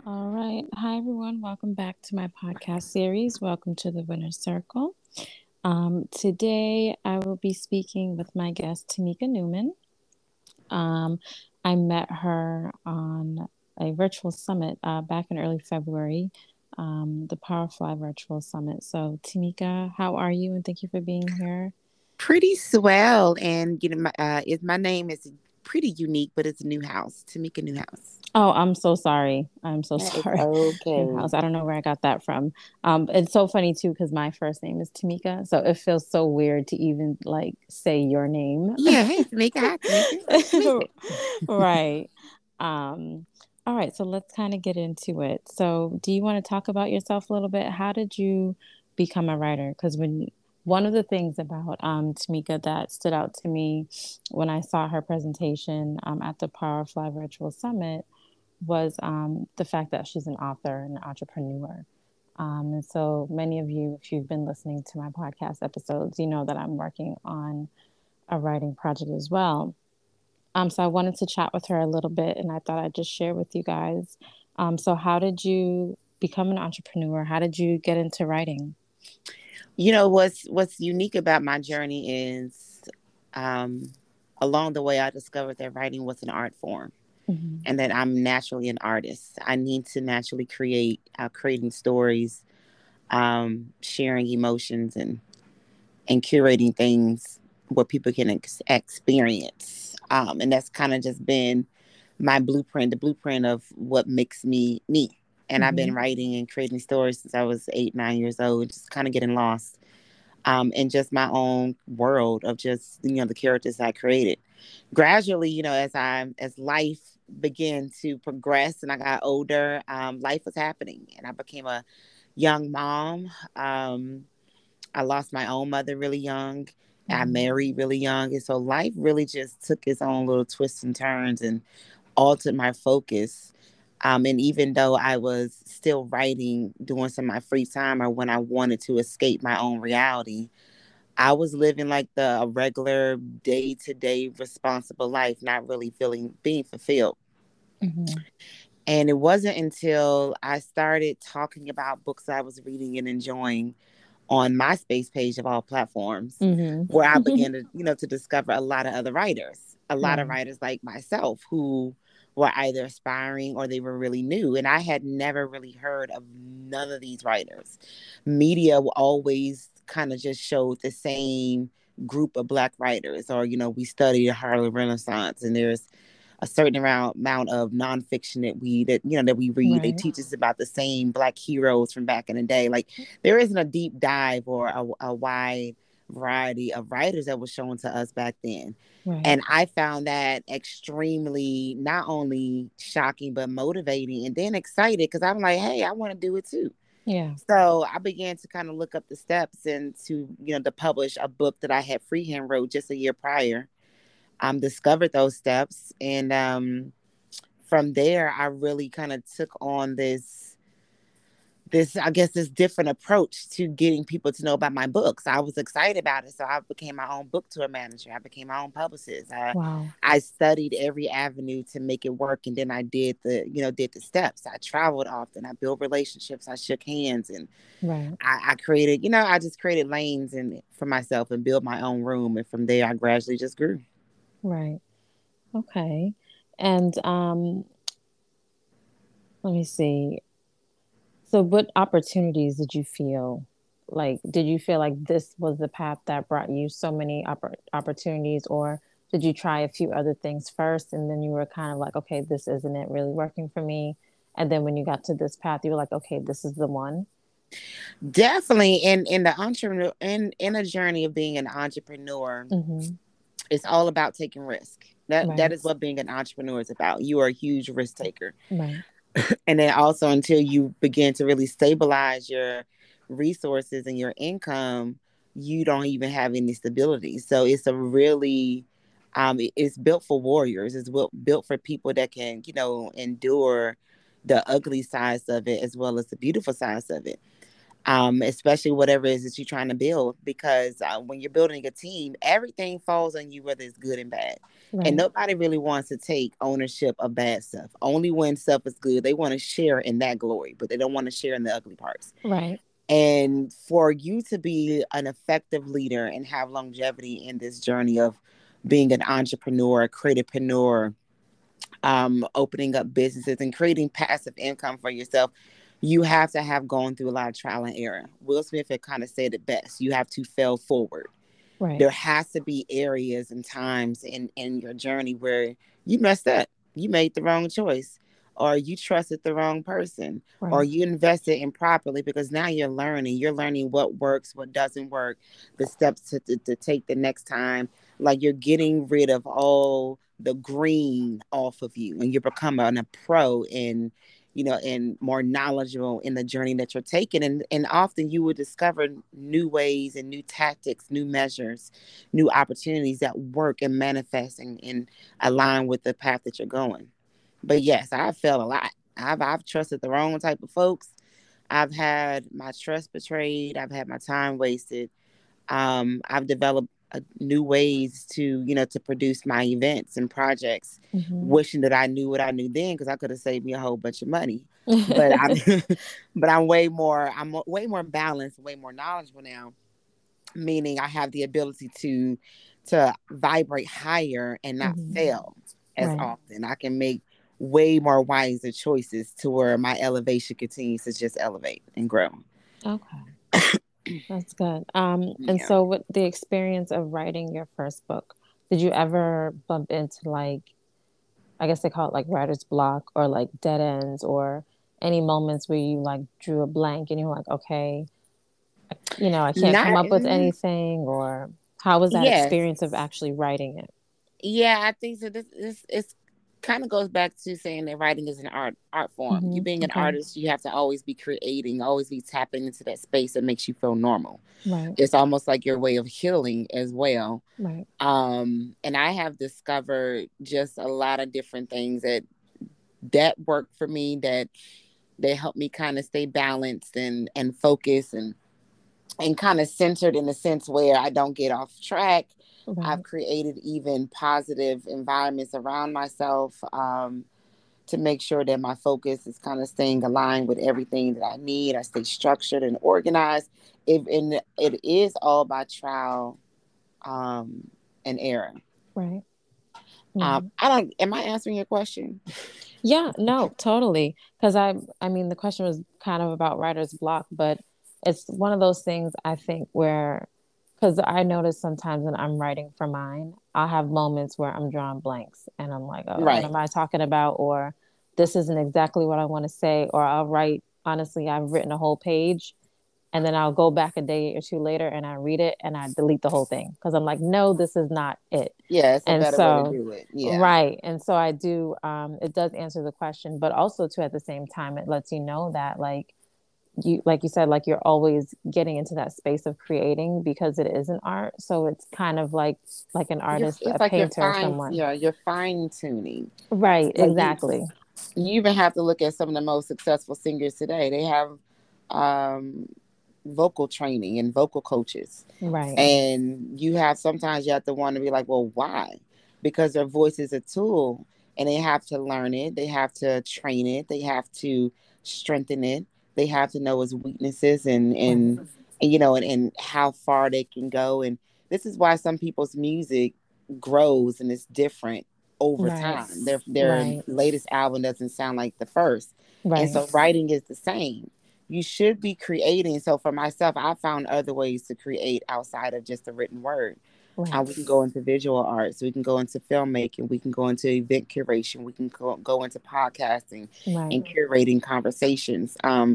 All right. Hi, everyone. Welcome back to my podcast series. Welcome to the Winner's Circle. Today, I will be speaking with my guest, Tamika Newman. Um, I met her on a virtual summit back in early February, the Powerfly Virtual Summit. So, Tamika, how are you? And thank you for being here. Pretty swell, and my name is pretty unique, but it's Newhouse, Tamika Newhouse. Oh, I'm so sorry. I'm so That is sorry. okay. Newhouse. I don't know where I got that from. It's so funny too because my first name is Tamika, so it feels so weird to even like say your name. Yeah, hey Tamika, hi Tamika, nice to meet you. Right. Um, all right, so let's kind of get into it. So, do you want to talk about yourself a little bit? How did you become a writer? Because when one of the things about Tamika that stood out to me when I saw her presentation at the Powerfly Virtual Summit was the fact that she's an author and an entrepreneur. And so many of you, if you've been listening to my podcast episodes, you know that I'm working on a writing project as well. So I wanted to chat with her a little bit, and I thought I'd just share with you guys. So how did you become an entrepreneur? How did you get into writing? What's unique about my journey is, um, along the way, I discovered that writing was an art form, Hmm. and that I'm naturally an artist. I need to naturally create, creating stories, sharing emotions, and curating things where people can experience. And that's kind of just been my blueprint, the blueprint of what makes me me. And I've been Hmm. writing and creating stories since I was 8, 9 years old, just kind of getting lost in just my own world of just, the characters I created. Gradually, as life began to progress and I got older, life was happening and I became a young mom. I lost my own mother really young. I Hmm. married really young. And so life really just took its own little twists and turns and altered my focus. And even though I was still writing, doing some of my free time or when I wanted to escape my own reality, I was living like a regular day to day responsible life, not really feeling being fulfilled. Hmm. And it wasn't until I started talking about books I was reading and enjoying on MySpace page of all platforms, Hmm. where I began to, to discover a lot of other writers, a lot of Right. writers like myself who were either aspiring or they were really new. And I had never really heard of none of these writers. Media always kind of just showed the same group of Black writers, or, we studied the Harlem Renaissance, and there's a certain amount of nonfiction that we read. They Right. teach us about the same Black heroes from back in the day. Like there isn't a deep dive or a wide variety of writers that was shown to us back then. Right. And I found that extremely not only shocking but motivating, and then excited because I'm like, hey, I want to do it too. Yeah. So I began to kind of look up the steps and to publish a book that I had freehand wrote just a year prior. Discovered those steps, and from there I really kind of took on this I guess this different approach to getting people to know about my books. I was excited about it, so I became my own book tour manager. I became my own publicist. Wow. I studied every avenue to make it work, and then I did the steps. I traveled often. I built relationships. I shook hands, and Right. I created, I just created lanes and for myself and built my own room. And from there, I gradually just grew. Right. Okay. And let me see. So, what opportunities did you feel like? Did you feel like this was the path that brought you so many opportunities, or did you try a few other things first and then you were kind of like, okay, this isn't it really working for me? And then when you got to this path, you were like, okay, this is the one. Definitely in the entrepreneur in a journey of being an entrepreneur, Mm-hmm. it's all about taking risk. That Right. is what being an entrepreneur is about. You are a huge risk taker. Right. And then also until you begin to really stabilize your resources and your income, you don't even have any stability. So it's a really it's built for warriors. It's built for people that can, endure the ugly sides of it as well as the beautiful sides of it. especially whatever it is that you're trying to build. Because when you're building a team, everything falls on you, whether it's good and bad. And Right. nobody really wants to take ownership of bad stuff. Only when stuff is good, they want to share in that glory, but they don't want to share in the ugly parts. Right. And for you to be an effective leader and have longevity in this journey of being an entrepreneur, a creativepreneur, opening up businesses and creating passive income for yourself, you have to have gone through a lot of trial and error. Will Smith had kind of said it best. You have to fail forward. Right. There has to be areas and times in your journey where you messed up. You made the wrong choice, or you trusted the wrong person, or Right. you invested improperly, because now you're learning. You're learning what works, what doesn't work, the steps to take the next time. Like, you're getting rid of all the green off of you, and you're becoming a pro in, and more knowledgeable in the journey that you're taking. And often you will discover new ways and new tactics, new measures, new opportunities that work and manifest and align with the path that you're going. But yes, I've failed a lot. I've trusted the wrong type of folks. I've had my trust betrayed. I've had my time wasted. I've developed new ways to produce my events and projects, Mm-hmm. wishing that I knew what I knew then, because I could have saved me a whole bunch of money. But I'm, but I'm way more balanced, way more knowledgeable now. Meaning, I have the ability to vibrate higher and not Mm-hmm. fail as Right. often. I can make way more wiser choices to where my elevation continues to just elevate and grow. Okay. That's good. And Yeah. so with the experience of writing your first book, did you ever bump into like, I guess they call it like writer's block or like dead ends or any moments where you like drew a blank and you're like, okay, I can't come Not. up with anything, or how was that Yes. experience of actually writing it? Yeah, I think so. This it's kind of goes back to saying that writing is an art form. You being an Okay. artist, you have to always be creating, always be tapping into that space that makes you feel normal. Right. It's almost like your way of healing as well. Right. And I have discovered just a lot of different things that work for me, that they help me kind of stay balanced and focused and kind of centered, in the sense where I don't get off track. I've Right. created even positive environments around myself, to make sure that my focus is kind of staying aligned with everything that I need. I stay structured and organized. And it is all by trial, um, and error. Right. Right. I don't. Am I answering your question? Yeah, no, totally. Because I mean, the question was kind of about writer's block, but it's one of those things I think where, because I notice sometimes when I'm writing for mine, I'll have moments where I'm drawing blanks and I'm like, oh, what Right. am I talking about? Or this isn't exactly what I want to say. Or I'll write, honestly, I've written a whole page and then I'll go back a day or two later and I read it and I delete the whole thing because I'm like, no, this is not it. Yeah, it's a And better way to so, do it. Yeah. right. And so I do, it does answer the question, but also too at the same time, it lets you know that like you said, like you're always getting into that space of creating because it is an art. So it's kind of like an artist, It's a like painter, someone. you're fine tuning. Right, Like exactly. you even have to look at some of the most successful singers today. They have um, vocal training and vocal coaches, Right, and sometimes you have to want to be like, well, why? Because their voice is a tool, and they have to learn it. They have to train it. They have to strengthen it. They have to know its weaknesses right, and how far they can go. And this is why some people's music grows and is different over right, time. Their right, latest album doesn't sound like the first. And right, so writing is the same. You should be creating. So for myself, I found other ways to create outside of just the written word. right, We can go into visual arts, we can go into filmmaking, we can go into event curation, we can go into podcasting right, and curating conversations.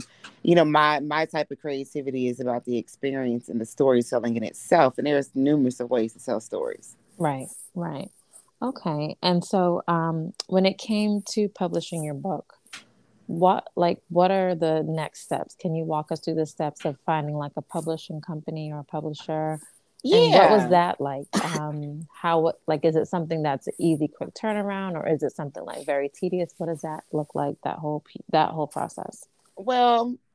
My type of creativity is about the experience and the storytelling in itself, and there's numerous of ways to tell stories. right, right. Okay. And so when it came to publishing your book, what are the next steps? Can you walk us through the steps of finding like a publishing company or a publisher? And what was Yeah. that like? Like is it something that's an easy, quick turnaround, or is it something like very tedious? What does that look like? That whole process. Well,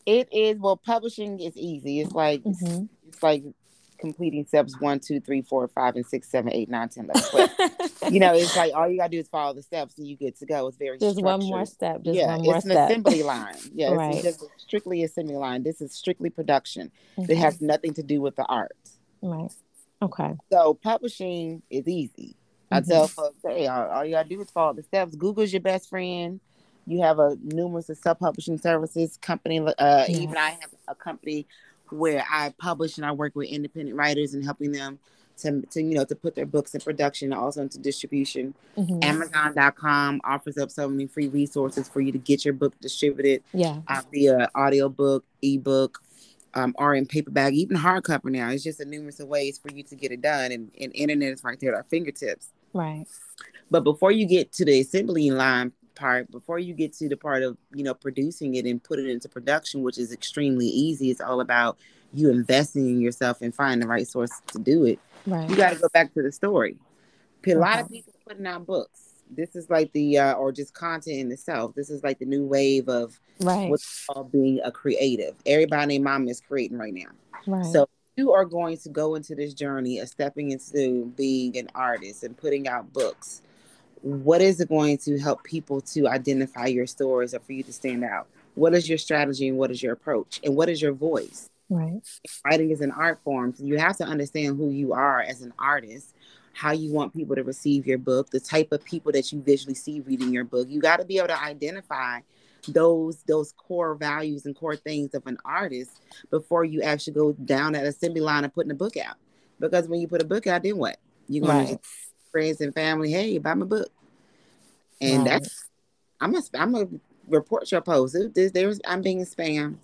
It is, well, publishing is easy. Mm-hmm. It's like completing steps 1, 2, 3, 4, 5, and 6, 7, 8, 9, 10, 11, 12. It's like all you gotta do is follow the steps and you get to go. It's very Just one more structured. step, just Yeah, one more it's an step. assembly line. Yeah, it's Right. just strictly assembly line. This is strictly production. It Okay. has nothing to do with the art. Right. Okay. So publishing is easy. I tell Mm-hmm. folks, hey, all you gotta do is follow the steps. Google's your best friend. You have a numerous of self-publishing services company. Yeah. Even I have a company where I publish and I work with independent writers and helping them to put their books in production, also into distribution. Mm-hmm. Amazon.com offers up so many free resources for you to get your book distributed Yeah. via audiobook, ebook, or in paperback, even hardcover now. It's just a numerous of ways for you to get it done, and internet is right there at our fingertips. Right. But before you get to the assembly line part, before you get to the part of producing it and put it into production, which is extremely easy, it's all about you investing in yourself and finding the right source to do it. You Right. got to go back to the story. A lot Okay. of people putting out books. This is like or just content in itself. This is like the new wave of Right. what's called being a creative. Everybody and mom is creating right now. Right. So you are going to go into this journey of stepping into being an artist and putting out books. What is it going to help people to identify your stories or for you to stand out? What is your strategy and what is your approach? And what is your voice? Right. Writing is an art form. So you have to understand who you are as an artist, how you want people to receive your book, the type of people that you visually see reading your book. You got to be able to identify those core values and core things of an artist before you actually go down that assembly line and putting a book out. Because when you put a book out, then what? You're gonna Right. just friends and family, hey, buy my book. And Right. that's I'm gonna report your post. I'm being spammed.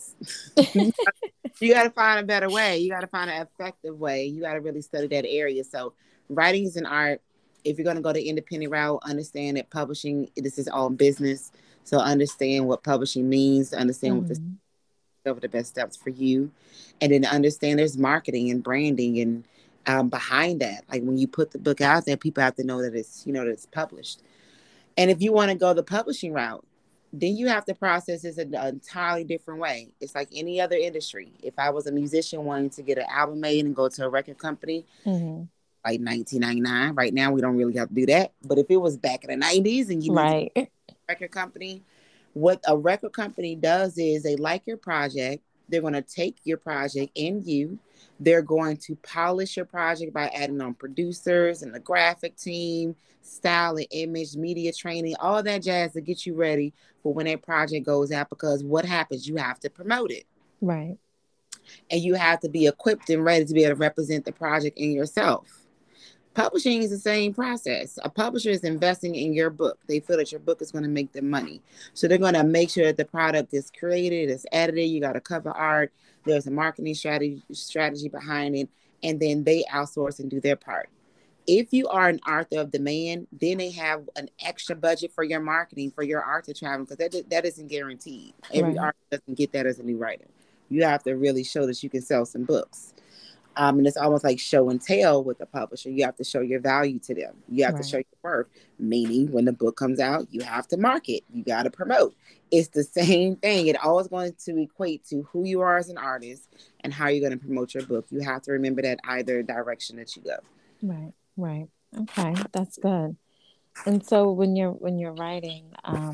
You got to find a better way. You got to find an effective way. You got to really study that area. So, writing is an art. If you're going to go the independent route, understand that publishing, this is all business. So, understand what publishing means, understand Mm-hmm. what the best steps for you, and then understand there's marketing and branding and behind that. Like when you put the book out there, people have to know that that it's published. And if you want to go the publishing route, then you have to process this in an entirely different way. It's like any other industry. If I was a musician wanting to get an album made and go to a record company, Mm-hmm. like 1999, right now we don't really have to do that. But if it was back in the 90s and you need to Right. record company, what a record company does is they like your project. They're going to take your project and they're going to polish your project by adding on producers and the graphic team, style and image, media training, all that jazz to get you ready for when that project goes out. Because what happens? You have to promote it Right. and you have to be equipped and ready to be able to represent the project in yourself. Publishing is the same process. A publisher is investing in your book. They feel that your book is going to make them money. So they're going to make sure that the product is created, it's edited, you got a cover art, there's a marketing strategy behind it, and then they outsource and do their part. If you are an author of demand, then they have an extra budget for your marketing, for your art to travel, because that isn't guaranteed. Every Right. artist doesn't get that as a new writer. You have to really show that you can sell some books. And it's almost like show and tell with the publisher. You have to show your value to them. You have to show Right. your worth. Meaning, when the book comes out, you have to market. You got to promote. It's the same thing. It always going to equate to who you are as an artist and how you're going to promote your book. You have to remember that either direction that you go. Right. Right. Okay. That's good. And so when you're writing,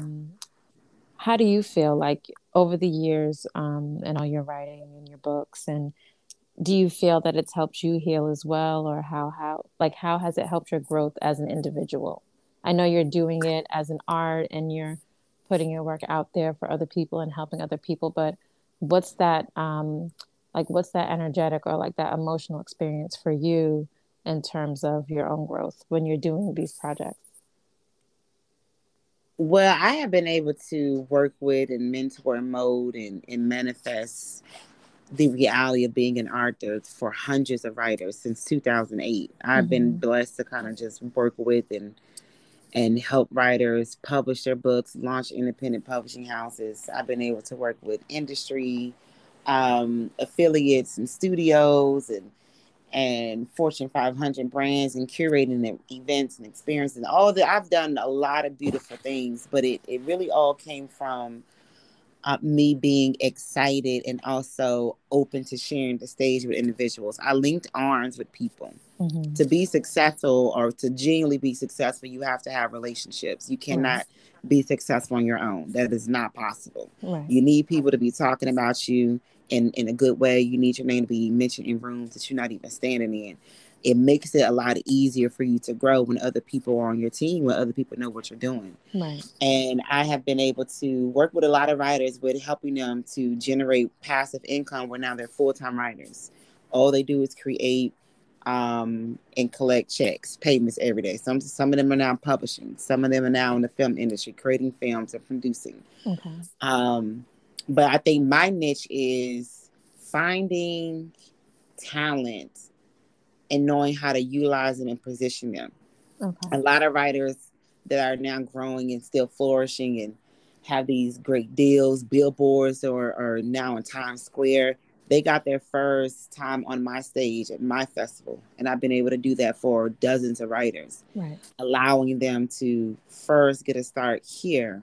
how do you feel like over the years, and all your writing and your books, and do you feel that it's helped you heal as well, or how has it helped your growth as an individual? I know you're doing it as an art and you're putting your work out there for other people and helping other people, but what's that what's that energetic or like that emotional experience for you in terms of your own growth when you're doing these projects? Well, I have been able to work with and mentor and mold and manifest the reality of being an artist for hundreds of writers since 2008. I've been Mm-hmm. blessed to kind of just work with and help writers publish their books, launch independent publishing houses. I've been able to work with industry affiliates and studios and Fortune 500 brands and curating the events and experiences. All that I've done a lot of beautiful things, but it really all came from me being excited and also open to sharing the stage with individuals. I linked arms with people. Mm-hmm. To be successful or to genuinely be successful, you have to have relationships. You Right. cannot be successful on your own. That is not possible. Right. You need people to be talking about you in a good way. You need your name to be mentioned in rooms that you're not even standing in. It makes it a lot easier for you to grow when other people are on your team, when other people know what you're doing. Right. And I have been able to work with a lot of writers with helping them to generate passive income where now they're full-time writers. All they do is create and collect checks, payments every day. Some of them are now publishing. Some of them are now in the film industry, creating films and producing. Okay. Um, but I think my niche is finding talent and knowing how to utilize them and position them. Okay. A lot of writers that are now growing and still flourishing and have these great deals, billboards, or now in Times Square. They got their first time on my stage at my festival. And I've been able to do that for dozens of writers, Right. allowing them to first get a start here,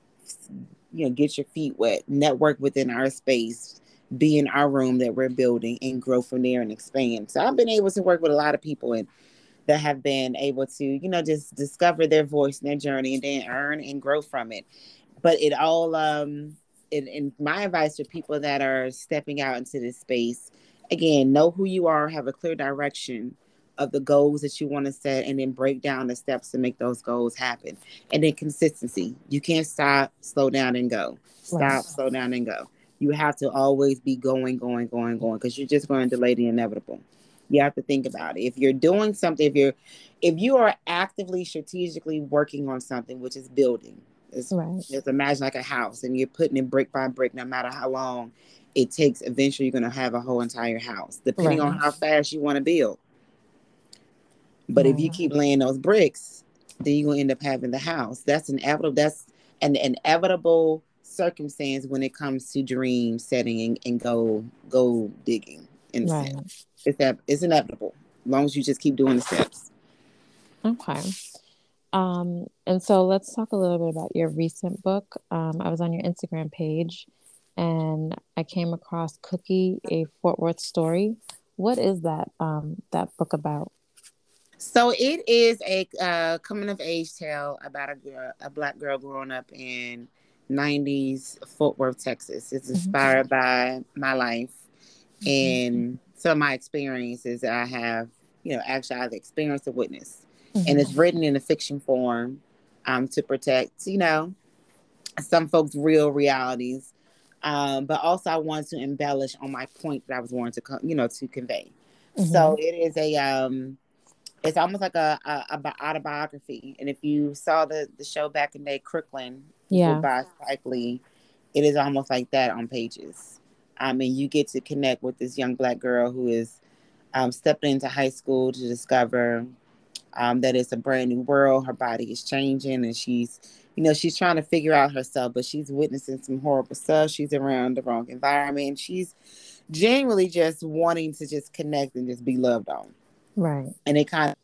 get your feet wet, network within our space, be in our room that we're building and grow from there and expand. So I've been able to work with a lot of people and that have been able to, just discover their voice and their journey and then earn and grow from it. But it all, in my advice to people that are stepping out into this space, again, know who you are, have a clear direction of the goals that you want to set, and then break down the steps to make those goals happen. And then consistency. You can't stop, slow down, and go. Right. Stop, slow down, and go. You have to always be going, going, going, going, because you're just going to delay the inevitable. You have to think about it. If you're doing something, if you are actively strategically working on something, which is building, Right. just imagine like a house and you're putting it brick by brick, no matter how long it takes, eventually you're going to have a whole entire house, depending on Right. how fast you want to build. But if you Right. keep laying those bricks, then you're going to end up having the house. That's inevitable. That's an inevitable circumstance when it comes to dream setting and goal digging, in a Right. sense. It's inevitable as long as you just keep doing the steps. Okay. And so let's talk a little bit about your recent book. I was on your Instagram page and I came across Cookie, a Fort Worth story. What is that book about? So it is a coming of age tale about a black girl growing up in '90s Fort Worth, Texas. It's Hmm. inspired by my life Hmm. and some of my experiences that I have, actually I've experienced and witnessed. And Hmm. it's written in a fiction form to protect, some folks' real realities. But also I wanted to embellish on my point that I was wanting to, to convey. So Hmm. it is it's almost like a autobiography. And if you saw the show back in the day, Crooklyn, Yeah. by Spike Lee, it is almost like that on pages. I mean, you get to connect with this young black girl who is stepping into high school to discover that it's a brand new world. Her body is changing, and she's trying to figure out herself, but she's witnessing some horrible stuff. She's around the wrong environment. She's genuinely just wanting to just connect and just be loved on. Right. And it kind of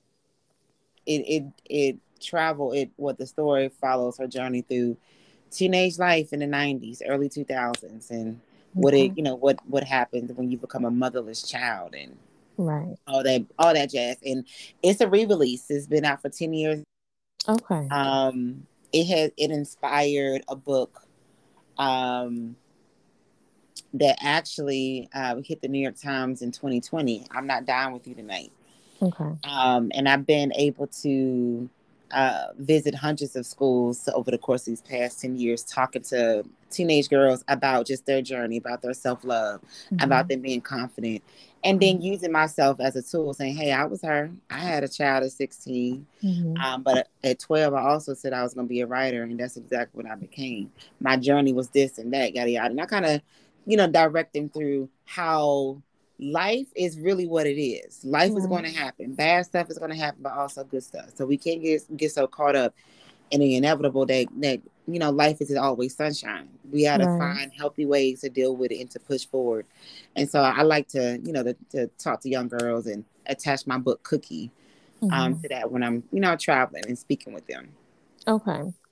it travel it what the story follows her journey through teenage life in the '90s, early 2000s, and what it Okay. what happens when you become a motherless child and Right. all that jazz. And it's a re-release. It's been out for 10 years. Okay. Um, it inspired a book um, that actually hit the New York Times in 2020. I'm Not Dying with You Tonight. Okay. And I've been able to visit hundreds of schools over the course of these past 10 years, talking to teenage girls about just their journey, about their self love, about Hmm. them being confident, and then Right. using myself as a tool, saying, hey, I was her. I had a child at 16. Hmm. But at 12, I also said I was going to be a writer, and that's exactly what I became. My journey was this and that, yada, yada. And I kind of, direct them through how life is really what it is. Life is going Right. to happen. Bad stuff is going to happen, but also good stuff. So we can't get so caught up in the inevitable that life isn't always sunshine. We got to Right. find healthy ways to deal with it and to push forward. And so I like to to talk to young girls and attach my book Cookie Hmm. to that when I'm traveling and speaking with them. Okay.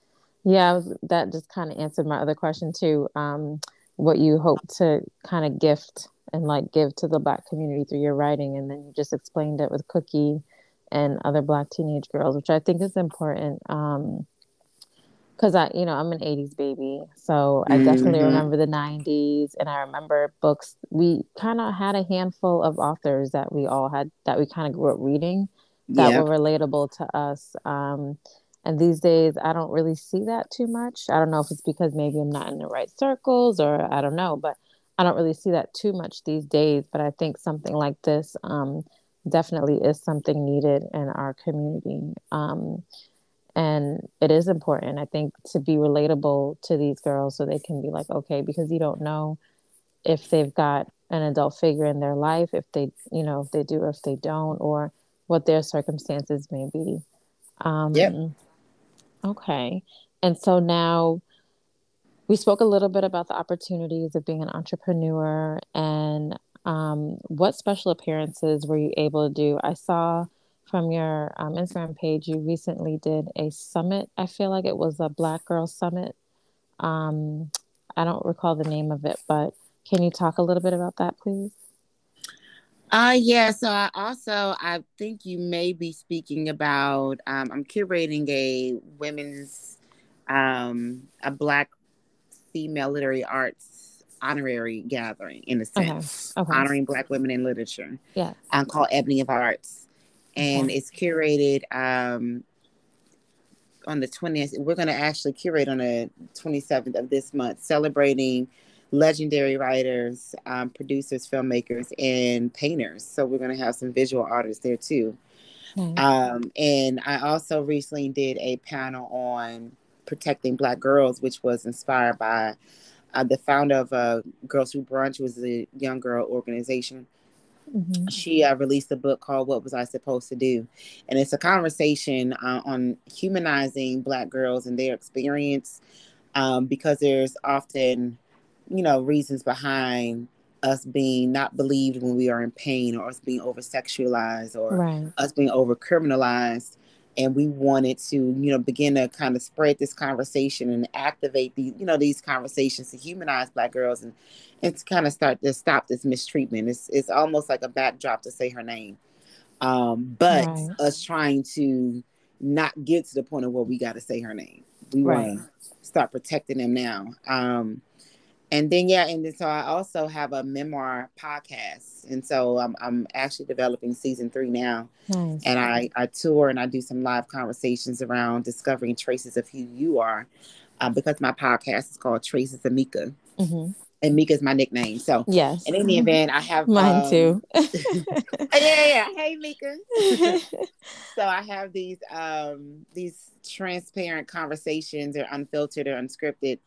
That just kind of answered my other question too. What you hope to kind of gift and like give to the Black community through your writing, and then you just explained it with Cookie and other Black teenage girls, which I think is important. Because I'm an 80s baby, so I definitely Mm-hmm. remember the 90s, and I remember books. We kind of had a handful of authors that we kind of grew up reading that were Yep. relatable to us. And these days, I don't really see that too much. I don't know if it's because maybe I'm not in the right circles, or I don't know, but I don't really see that too much these days. But I think something like this definitely is something needed in our community. And it is important, I think, to be relatable to these girls so they can be like, okay, because you don't know if they've got an adult figure in their life, if they do or if they don't, or what their circumstances may be. Yep. Um, okay. And so now we spoke a little bit about the opportunities of being an entrepreneur and what special appearances were you able to do? I saw from your Instagram page you recently did a summit. I feel like it was a Black Girl Summit. Um, I don't recall the name of it, but can you talk a little bit about that, please? Yeah, so I think you may be speaking about I'm curating a Black female literary arts honorary gathering in a Okay. sense, Okay. honoring Black women in literature. Yes. Called Ebony of Arts. And Okay. it's curated on the 20th. We're going to actually curate on the 27th of this month, celebrating legendary writers, producers, filmmakers, and painters. So we're going to have some visual artists there too. Nice. And I also recently did a panel on protecting Black girls, which was inspired by the founder of Girls Who Brunch, was a young girl organization. Mm-hmm. She released a book called "What Was I Supposed to Do," and it's a conversation on humanizing Black girls and their experience, because there's often, reasons behind us being not believed when we are in pain, or us being over sexualized, or Right. us being over criminalized. And we wanted to, begin to kind of spread this conversation and activate these conversations to humanize Black girls, and to kind of start to stop this mistreatment. It's almost like a backdrop to say her name. But Right. us trying to not get to the point of where we got to say her name. We want Right. to start protecting them now. And then and then so I also have a memoir podcast, and so I'm actually developing season 3 now, Nice. and I tour and I do some live conversations around discovering traces of who you are, because my podcast is called Traces of Mika, Mm-hmm. and Mika is my nickname. So Yes. in any event, I have Mine too. yeah. Hey, Mika. So I have these transparent conversations, or unfiltered or unscripted,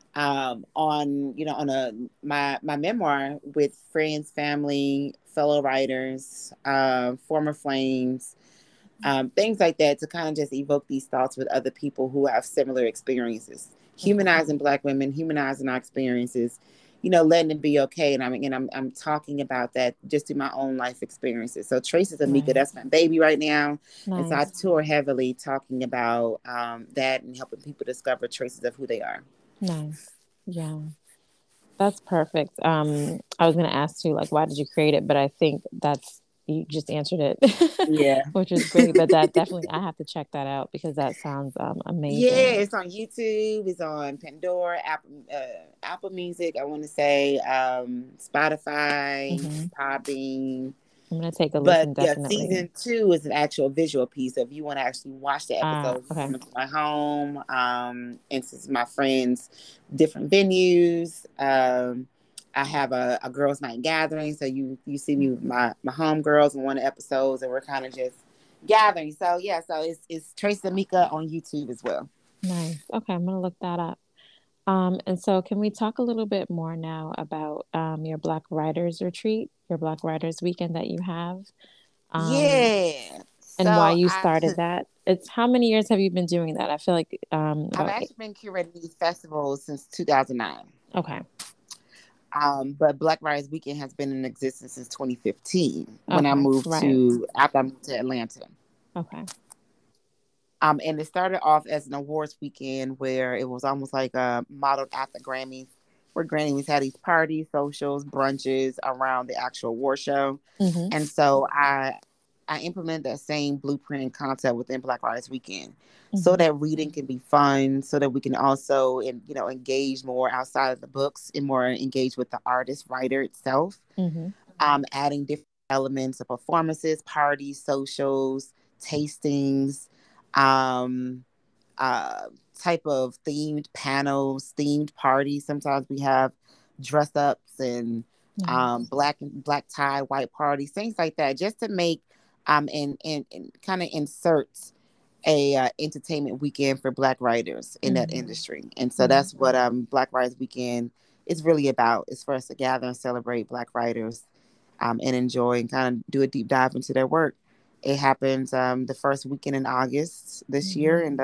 on a my memoir, with friends, family, fellow writers, former flames, things like that, to kind of just evoke these thoughts with other people who have similar experiences, Okay. humanizing Black women, humanizing our experiences, letting them be okay. And I'm talking about that just through my own life experiences. So Traces of Mika, Right. that's my baby right now. And so I Nice. tour heavily talking about that, and helping people discover traces of who they are. Nice. Yeah. That's perfect. I was gonna ask you like why did you create it, but I think that's you just answered it, Yeah. which is great. But that definitely I have to check that out because that sounds Yeah, amazing. it's on YouTube. It's on Pandora, Apple Music. I want to say Spotify, Hmm. Podbeam. I'm gonna take a But listen yeah, definitely. season 2 is an actual visual piece. So if you want to actually watch the episodes, you Okay. come into my home, and since my friends, different venues. I have a girls' night gathering, so you see me with my home girls in one of the episodes, and we're kind of just gathering. So yeah, so it's Trace Mika on YouTube as well. Nice. Okay, I'm gonna look that up. And so can we talk a little bit more now about your Black Writers Retreat, your Black Writers Weekend that you have, um, Yeah. and why So you started that? It's how many years have you been doing that? I feel like I've about eight. actually been curating these festivals since 2009. Okay. But Black Writers Weekend has been in existence since 2015, when I Okay. moved Right. to after I moved to Atlanta. Okay. And it started off as an awards weekend where it was almost like modeled after Grammys, where Grammys had these parties, socials, brunches around the actual award show. Mm-hmm. And so I implemented that same blueprint and concept within Black Writers Weekend, so Mm-hmm. that reading can be fun, so that we can also engage more outside of the books and more engage with the artist writer itself. Mm-hmm. Adding different elements of performances, parties, socials, tastings, um, uh, type of themed panels, themed parties. Sometimes we have dress ups and Nice. black tie, white parties, things like that, just to make and kind of insert a entertainment weekend for Black writers in that Mm-hmm. industry. And so Right. that's what Black Writers Weekend is really about. It's for us to gather and celebrate Black writers, and enjoy and kind of do a deep dive into their work. It happens the first weekend in August this Mm-hmm. year, and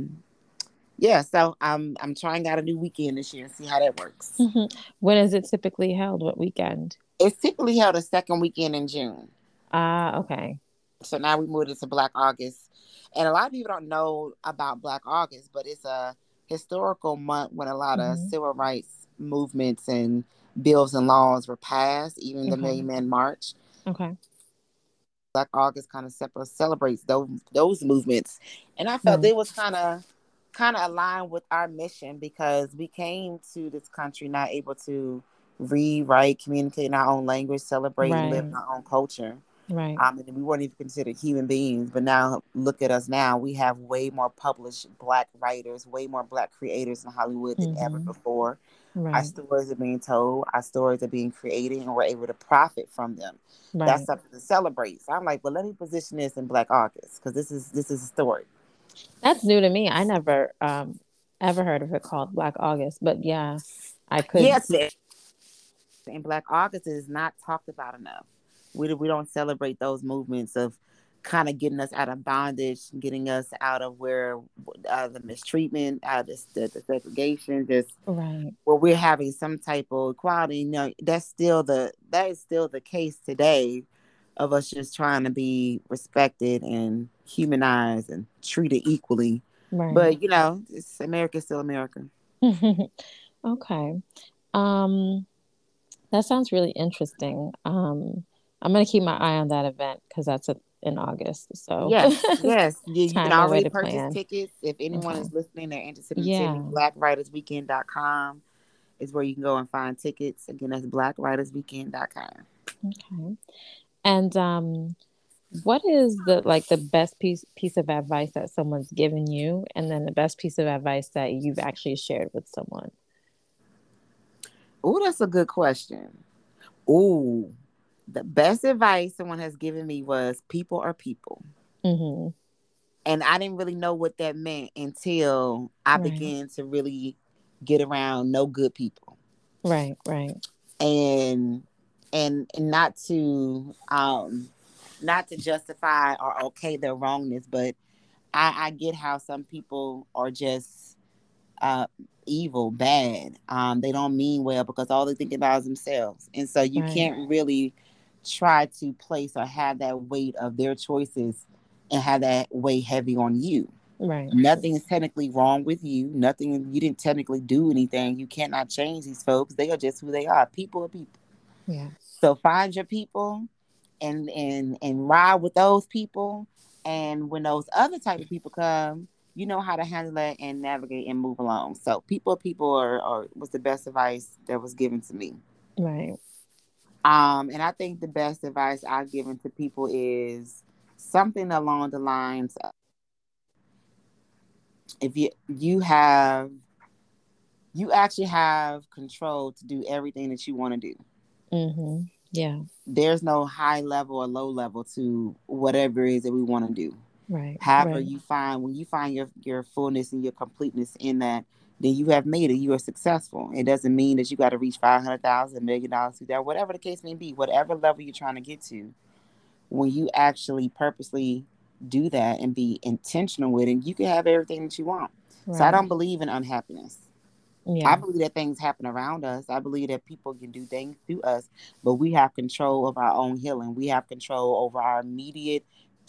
yeah, so I'm trying out a new weekend this year and see how that works. Mm-hmm. When is it typically held? What weekend? It's typically held the second weekend in June. Ah, okay. So now we moved into Black August. And a lot of people don't know about Black August, but it's a historical month when a lot of Mm-hmm. civil rights movements and bills and laws were passed, even the Okay. Million Man March. Okay. Black August kind of celebrates those movements. And I felt Right. it was kind of aligned with our mission, because we came to this country not able to read, write, communicate in our own language, celebrate and live in Right. our own culture. Right. And we weren't even considered human beings. But now look at us now. We have way more published Black writers, way more Black creators in Hollywood than ever Mm-hmm. before. Our Right. stories are being told, our stories are being created, and we're able to profit from them. That's Right. something to celebrate. So I'm like, well, let me position this in Black August, because this is a story. That's new to me. I never ever heard of it called Black August, but yeah, I could. Yes, and Black August is not talked about enough. We don't celebrate those movements of kind of getting us out of bondage, getting us out of where the mistreatment, out of the segregation, just Right. where we're having some type of equality. That is still the case today, of us just trying to be respected and humanized and treated equally. Right. But it's America, still America. Okay. Um, that sounds really interesting. I'm gonna keep my eye on that event because in August. So Yes, yes. You can time away already to purchase plan. tickets. If anyone Okay. is listening, they're interested in attending, Yeah. blackwritersweekend.com is where you can go and find tickets. Again, that's blackwritersweekend.com. Okay. And what is the best piece of advice that someone's given you, and then the best piece of advice that you've actually shared with someone? Oh, that's a good question. Oh, the best advice someone has given me was people are people. Mm-hmm. And I didn't really know what that meant until I Right. began to really get around no good people. Right. Right. And and not to justify or okay their wrongness, but I get how some people are just uh, evil, bad. They don't mean well, because all they think about is themselves. And so you Right. can't really try to place or have that weight of their choices and have that weigh heavy on you. Right. Nothing is technically wrong with you. Nothing, you didn't technically do anything. You cannot change these folks. They are just who they are. People are people. Yeah. So find your people and ride with those people. And when those other type of people come, you know how to handle that and navigate and move along. So people are was the best advice that was given to me. Right. And I think the best advice I've given to people is something along the lines of, if you actually have control to do everything that you want to do. Mm-hmm. Yeah. There's no high level or low level to whatever it is that we want to do. Right. However, Right. when you find your fullness and your completeness in that, then you have made it. You are successful. It doesn't mean that you got to reach 500,000, $1 million to that, whatever the case may be, whatever level you're trying to get to. When you actually purposely do that and be intentional with it, you can have everything that you want. So I Right. don't believe in unhappiness. I Yeah. believe that things happen around us. I believe that people can do things to us, but we have control of our own healing. We have control over our immediate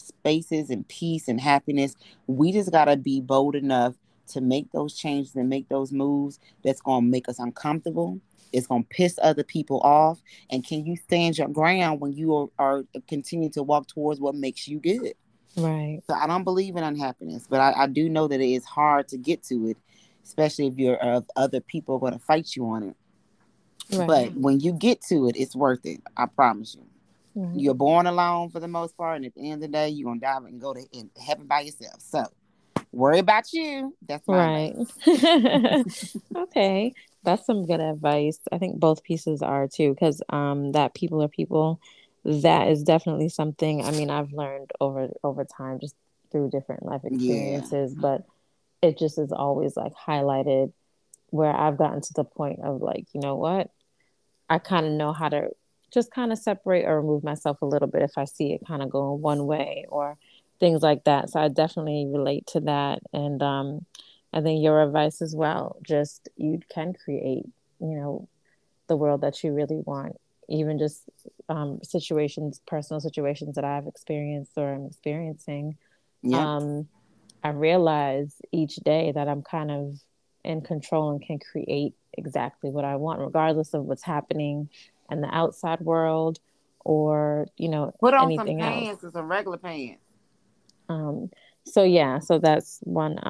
spaces and peace and happiness. We just got to be bold enough to make those changes and make those moves that's going to make us uncomfortable. It's going to piss other people off. And can you stand your ground when you are continue to walk towards what makes you good? Right. So I don't believe in unhappiness, but I do know that it is hard to get to it, especially if you're other people are going to fight you on it. Right. But when you get to it, it's worth it. I promise you. Right. You're born alone for the most part, and at the end of the day, you're gonna die and go to heaven by yourself. So worry about you. That's my Right. advice. Okay. That's some good advice. I think both pieces are too, because that people are people, that is definitely something, I mean, I've learned over time just through different life Yeah. experiences, but it just is always like highlighted where I've gotten to the point of like, you know what? I kind of know how to just kind of separate or remove myself a little bit if I see it kind of going one way or things like that. So I definitely relate to that. And I think your advice as well, just you can create, you know, the world that you really want, even just situations, personal situations that I've experienced or I'm experiencing. Yep. Um, I realize each day that I'm kind of in control and can create exactly what I want, regardless of what's happening in the outside world or, you know, Put on some anything else. pants and some regular pants. Um, so yeah, so that's one,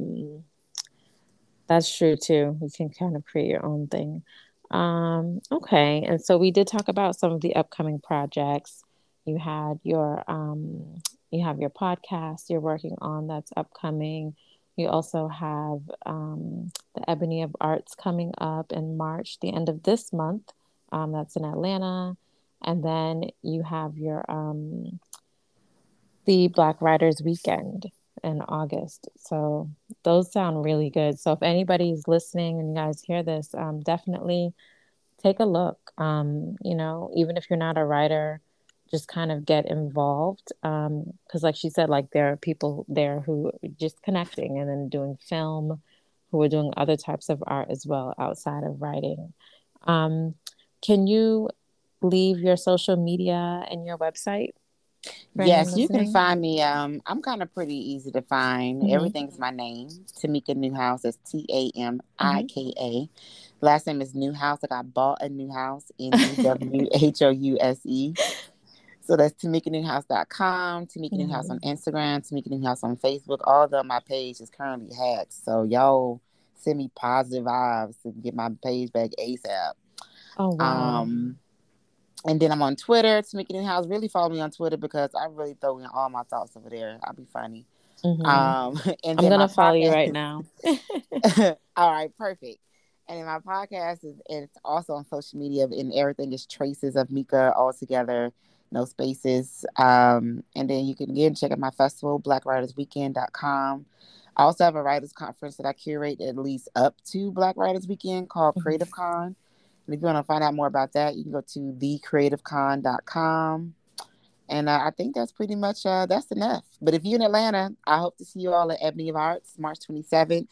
that's true too. You can kind of create your own thing. Okay. And so we did talk about some of the upcoming projects. You had you have your podcast you're working on that's upcoming. You also have the Ebony of Arts coming up in March, the end of this month. That's in Atlanta. And then you have your the Black Writers Weekend in August. So those sound really good. So if anybody's listening and you guys hear this, definitely take a look. You know, even if you're not a writer, just kind of get involved. Because like she said, like there are people there who are just connecting and then doing film, who are doing other types of art as well outside of writing. Um, can you leave your social media and your website for anyone Yes, you can listening? find me. I'm kind of pretty easy to find. Mm-hmm. Everything's my name, Tamika Newhouse. That's Mm-hmm. Tamika. Last name is Newhouse. Like I bought a new house, Newhouse. So that's TamikaNewhouse.com, Tamika Newhouse Mm-hmm. on Instagram, Tamika Newhouse on Facebook. Although my page is currently hacked. So y'all send me positive vibes to get my page back ASAP. Oh, wow. Um, and then I'm on Twitter, Tamika Newhouse. Really follow me on Twitter because I really throw in all my thoughts over there. I'll be funny. Mm-hmm. And I'm then gonna my follow you right podcast. now. All right, perfect. And then my podcast is it's also on social media, and everything is Traces of Mika all together, no spaces. And then you can again check out my festival, blackwritersweekend.com. I also have a writers conference that I curate at least up to Black Writers Weekend called Mhm. Creative Con. And if you want to find out more about that, you can go to thecreativecon.com. And I think that's pretty much that's enough. But if you're in Atlanta, I hope to see you all at Ebony of Arts, March 27th.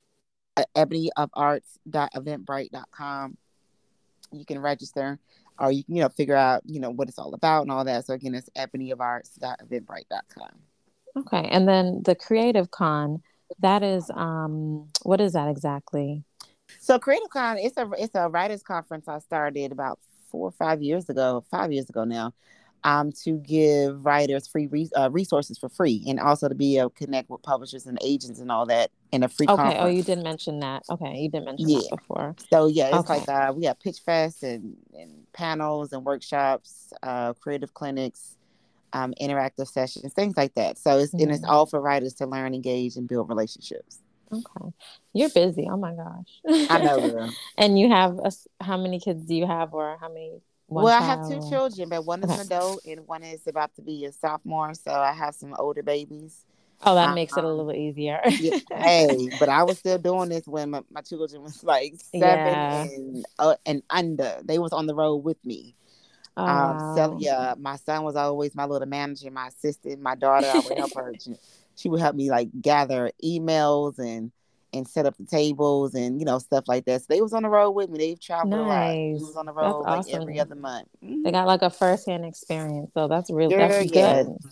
Ebonyofarts.eventbrite.com. You can register, or you can figure out what it's all about and all that. So again, it's ebonyofarts.eventbrite.com. Okay, and then the Creative Con, that is what is that exactly? So Creative Con, it's a writers conference I started about 4 or 5 years ago, 5 years ago now, to give writers free resources for free, and also to be able to connect with publishers and agents and all that in a free Okay, oh, you conference. did mention that. Okay, you did mention that Yeah. before. So yeah, it's Okay. like we have pitch fest and panels and workshops, creative clinics, interactive sessions, things like that. So it's Hmm. all for writers to learn, engage, and build relationships. Okay. You're busy. Oh my I gosh. know, girl. And you have how many kids do you have or how many one Well, I have two child children, but one or is an okay. adult and one is about to be a sophomore. So I have some older babies. Oh, that makes it a Um, little easier. yeah, hey, but I was still doing this when my children was like 7 Yeah. and under. They was on the road with me. Oh So wow. yeah, my son was always my little manager, my assistant. My daughter, I would help her. She would help me like gather emails and set up the tables and stuff like that. So they was on the road with me. They've traveled a lot. We was Nice. on the That's road like every awesome. other month. They got like a first-hand experience, so that's real. That's Girl, good. yes.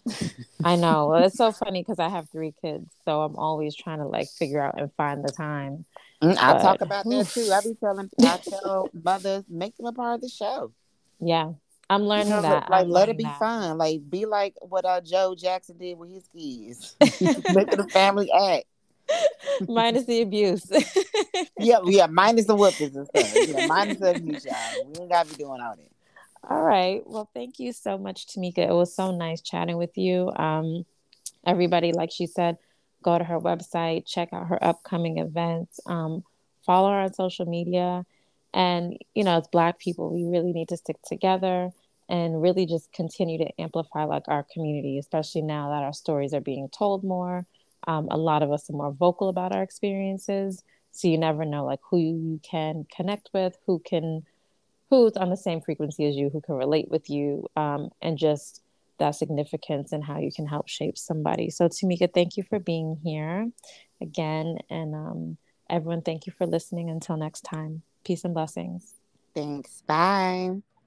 I know. Well, it's so funny because I have three kids, so I'm always trying to like figure out and find the time. I But talk about that too. oof. I tell mothers, make them a part of the show. Yeah, I'm You learning know, that. like I'm let it learning be that. fun. Like be like what Joe Jackson did with his kids. Make it a family act. Minus the abuse. Yeah, yeah, minus the whoopings and stuff. Yeah, minus the abuse, y'all. We ain't gotta be doing all that. All right. Well, thank you so much, Tamika. It was so nice chatting with you. Everybody, like she said, go to her website, check out her upcoming events, follow her on social media. And, as Black people, we really need to stick together and really just continue to amplify like our community, especially now that our stories are being told more. A lot of us are more vocal about our experiences. So you never know like who you can connect with, who's on the same frequency as you, who can relate with you, and just that significance and how you can help shape somebody. So, Tamika, thank you for being here again. And everyone, thank you for listening. Until next time, peace and blessings. Thanks. Bye.